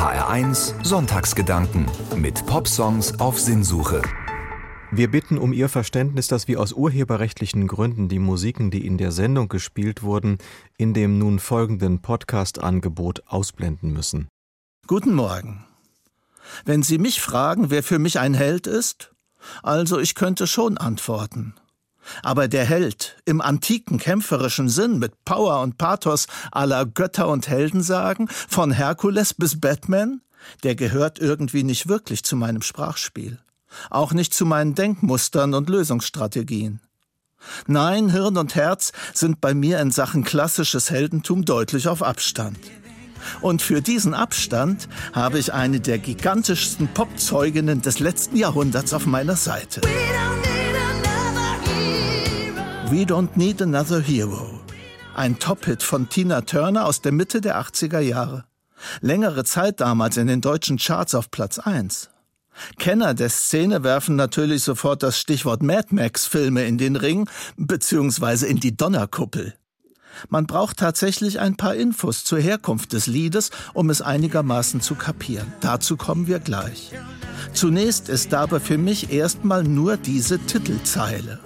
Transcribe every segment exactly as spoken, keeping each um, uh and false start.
H R eins Sonntagsgedanken mit Popsongs auf Sinnsuche. Wir bitten um Ihr Verständnis, dass wir aus urheberrechtlichen Gründen die Musiken, die in der Sendung gespielt wurden, in dem nun folgenden Podcast-Angebot ausblenden müssen. Guten Morgen. Wenn Sie mich fragen, wer für mich ein Held ist, also ich könnte schon antworten. Aber der Held im antiken kämpferischen Sinn mit Power und Pathos à la Götter- und Heldensagen, von Herkules bis Batman, der gehört irgendwie nicht wirklich zu meinem Sprachspiel. Auch nicht zu meinen Denkmustern und Lösungsstrategien. Nein, Hirn und Herz sind bei mir in Sachen klassisches Heldentum deutlich auf Abstand. Und für diesen Abstand habe ich eine der gigantischsten Popzeuginnen des letzten Jahrhunderts auf meiner Seite. We Don't Need Another Hero. Ein Top-Hit von Tina Turner aus der Mitte der achtziger Jahre. Längere Zeit damals in den deutschen Charts auf Platz eins. Kenner der Szene werfen natürlich sofort das Stichwort Mad Max-Filme in den Ring, beziehungsweise in die Donnerkuppel. Man braucht tatsächlich ein paar Infos zur Herkunft des Liedes, um es einigermaßen zu kapieren. Dazu kommen wir gleich. Zunächst ist dabei für mich erstmal nur diese Titelzeile.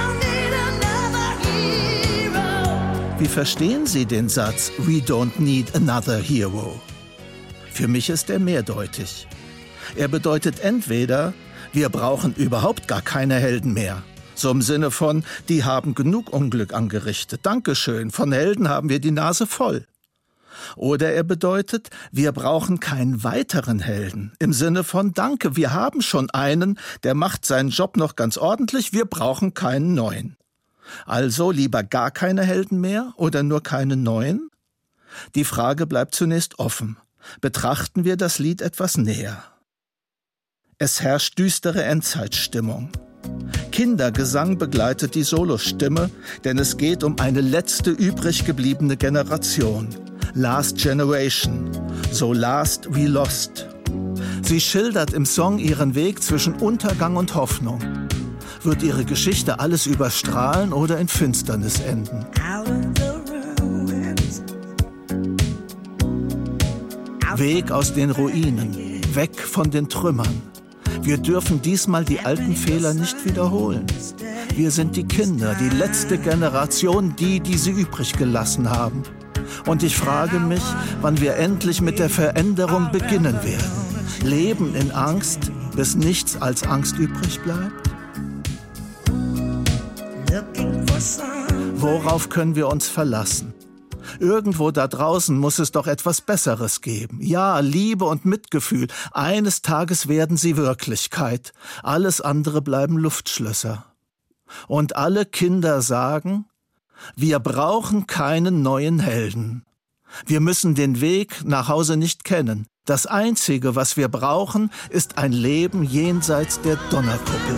Wie verstehen Sie den Satz We don't need another hero? Für mich ist er mehrdeutig. Er bedeutet entweder, wir brauchen überhaupt gar keine Helden mehr. So im Sinne von, die haben genug Unglück angerichtet. Dankeschön, von Helden haben wir die Nase voll. Oder er bedeutet, wir brauchen keinen weiteren Helden. Im Sinne von, danke, wir haben schon einen, der macht seinen Job noch ganz ordentlich, wir brauchen keinen neuen. Also lieber gar keine Helden mehr oder nur keine neuen? Die Frage bleibt zunächst offen. Betrachten wir das Lied etwas näher. Es herrscht düstere Endzeitstimmung. Kindergesang begleitet die Solostimme, denn es geht um eine letzte übrig gebliebene Generation. Last Generation, so last we lost. Sie schildert im Song ihren Weg zwischen Untergang und Hoffnung. Wird ihre Geschichte alles überstrahlen oder in Finsternis enden? Weg aus den Ruinen, weg von den Trümmern. Wir dürfen diesmal die alten Fehler nicht wiederholen. Wir sind die Kinder, die letzte Generation, die, die sie übrig gelassen haben. Und ich frage mich, wann wir endlich mit der Veränderung beginnen werden. Leben in Angst, bis nichts als Angst übrig bleibt? Worauf können wir uns verlassen? Irgendwo da draußen muss es doch etwas Besseres geben. Ja, Liebe und Mitgefühl. Eines Tages werden sie Wirklichkeit. Alles andere bleiben Luftschlösser. Und alle Kinder sagen, wir brauchen keinen neuen Helden. Wir müssen den Weg nach Hause nicht kennen. Das Einzige, was wir brauchen, ist ein Leben jenseits der Donnerkuppel.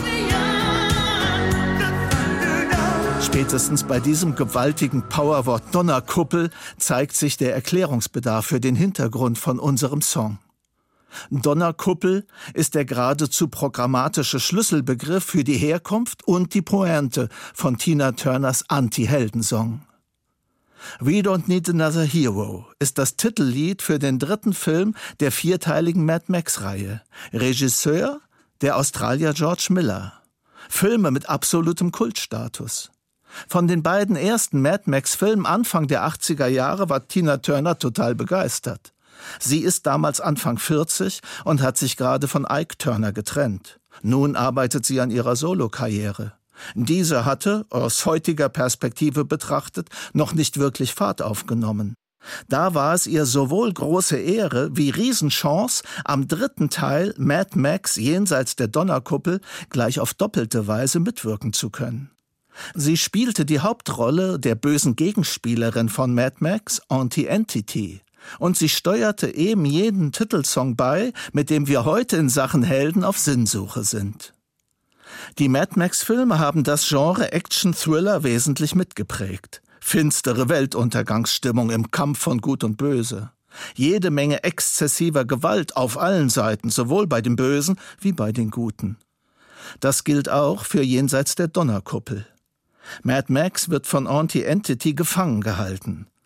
Spätestens bei diesem gewaltigen Powerwort Donnerkuppel zeigt sich der Erklärungsbedarf für den Hintergrund von unserem Song. Donnerkuppel ist der geradezu programmatische Schlüsselbegriff für die Herkunft und die Pointe von Tina Turners Anti-Heldensong. We Don't Need Another Hero ist das Titellied für den dritten Film der vierteiligen Mad Max-Reihe. Regisseur der Australier George Miller. Filme mit absolutem Kultstatus. Von den beiden ersten Mad Max-Filmen Anfang der achtziger Jahre war Tina Turner total begeistert. Sie ist damals Anfang vierzig und hat sich gerade von Ike Turner getrennt. Nun arbeitet sie an ihrer Solokarriere. Diese hatte, aus heutiger Perspektive betrachtet, noch nicht wirklich Fahrt aufgenommen. Da war es ihr sowohl große Ehre wie Riesenchance, am dritten Teil Mad Max jenseits der Donnerkuppel gleich auf doppelte Weise mitwirken zu können. Sie spielte die Hauptrolle der bösen Gegenspielerin von Mad Max, Auntie Entity. Und sie steuerte eben jeden Titelsong bei, mit dem wir heute in Sachen Helden auf Sinnsuche sind. Die Mad Max-Filme haben das Genre Action-Thriller wesentlich mitgeprägt. Finstere Weltuntergangsstimmung im Kampf von Gut und Böse. Jede Menge exzessiver Gewalt auf allen Seiten, sowohl bei den Bösen wie bei den Guten. Das gilt auch für Jenseits der Donnerkuppel. Mad Max wird von Auntie Entity gefangen gehalten.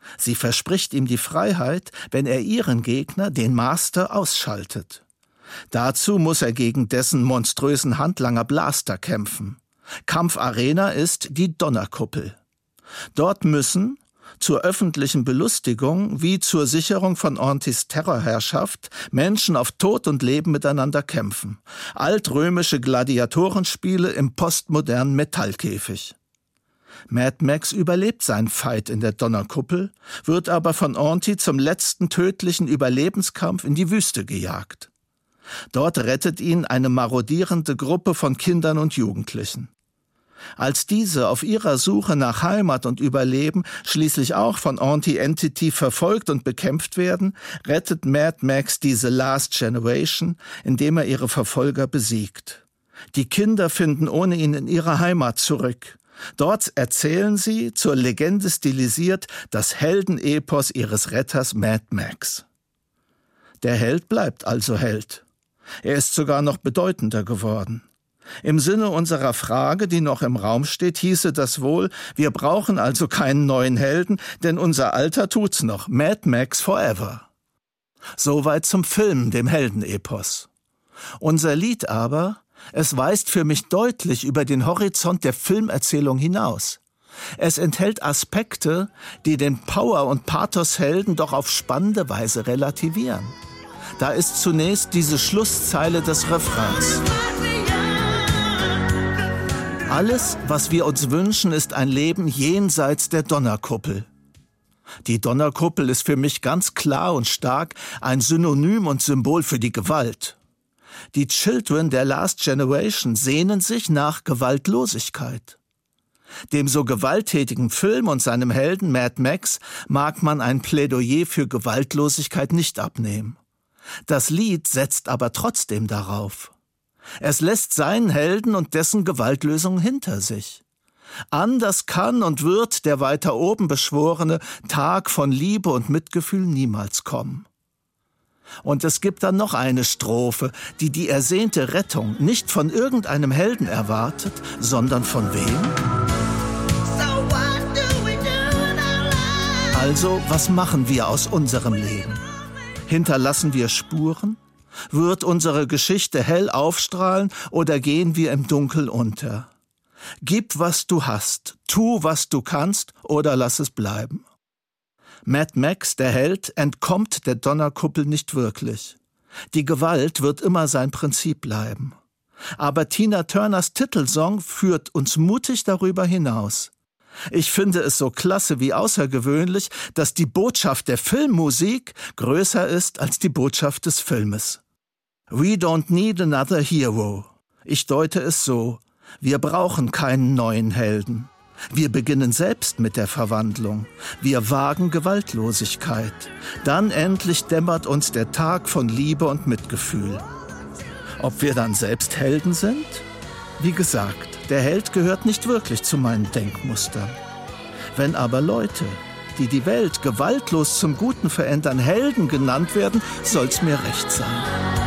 Sie verspricht ihm die Freiheit, wenn er ihren Gegner, den Master, ausschaltet. Dazu muss er gegen dessen monströsen Handlanger Blaster kämpfen. Kampfarena ist die Donnerkuppel. Dort müssen, zur öffentlichen Belustigung wie zur Sicherung von Orntys Terrorherrschaft, Menschen auf Tod und Leben miteinander kämpfen. Altrömische Gladiatorenspiele im postmodernen Metallkäfig. Mad Max überlebt seinen Fight in der Donnerkuppel, wird aber von Ornty zum letzten tödlichen Überlebenskampf in die Wüste gejagt. Dort rettet ihn eine marodierende Gruppe von Kindern und Jugendlichen. Als diese auf ihrer Suche nach Heimat und Überleben schließlich auch von Ornty Entity verfolgt und bekämpft werden, rettet Mad Max diese Last Generation, indem er ihre Verfolger besiegt. Die Kinder finden ohne ihn in ihre Heimat zurück. Dort erzählen sie, zur Legende stilisiert, das Heldenepos ihres Retters Mad Max. Der Held bleibt also Held. Er ist sogar noch bedeutender geworden. Im Sinne unserer Frage, die noch im Raum steht, hieße das wohl, wir brauchen also keinen neuen Helden, denn unser Alter tut's noch. Mad Max forever. Soweit zum Film, dem Heldenepos. Unser Lied aber, es weist für mich deutlich über den Horizont der Filmerzählung hinaus. Es enthält Aspekte, die den Power- und Pathos-Helden doch auf spannende Weise relativieren. Da ist zunächst diese Schlusszeile des Refrains. Alles, was wir uns wünschen, ist ein Leben jenseits der Donnerkuppel. Die Donnerkuppel ist für mich ganz klar und stark ein Synonym und Symbol für die Gewalt. Die Children der Last Generation sehnen sich nach Gewaltlosigkeit. Dem so gewalttätigen Film und seinem Helden Mad Max mag man ein Plädoyer für Gewaltlosigkeit nicht abnehmen. Das Lied setzt aber trotzdem darauf. Es lässt seinen Helden und dessen Gewaltlösung hinter sich. Anders kann und wird der weiter oben beschworene Tag von Liebe und Mitgefühl niemals kommen. Und es gibt dann noch eine Strophe, die die ersehnte Rettung nicht von irgendeinem Helden erwartet, sondern von wem? Also, was machen wir aus unserem Leben? Hinterlassen wir Spuren? Wird unsere Geschichte hell aufstrahlen oder gehen wir im Dunkel unter? Gib, was du hast, tu, was du kannst oder lass es bleiben. Mad Max, der Held, entkommt der Donnerkuppel nicht wirklich. Die Gewalt wird immer sein Prinzip bleiben. Aber Tina Turners Titelsong führt uns mutig darüber hinaus. Ich finde es so klasse wie außergewöhnlich, dass die Botschaft der Filmmusik größer ist als die Botschaft des Filmes. We don't need another hero. Ich deute es so: Wir brauchen keinen neuen Helden. Wir beginnen selbst mit der Verwandlung. Wir wagen Gewaltlosigkeit. Dann endlich dämmert uns der Tag von Liebe und Mitgefühl. Ob wir dann selbst Helden sind? Wie gesagt, der Held gehört nicht wirklich zu meinen Denkmustern. Wenn aber Leute, die die Welt gewaltlos zum Guten verändern, Helden genannt werden, soll's mir recht sein.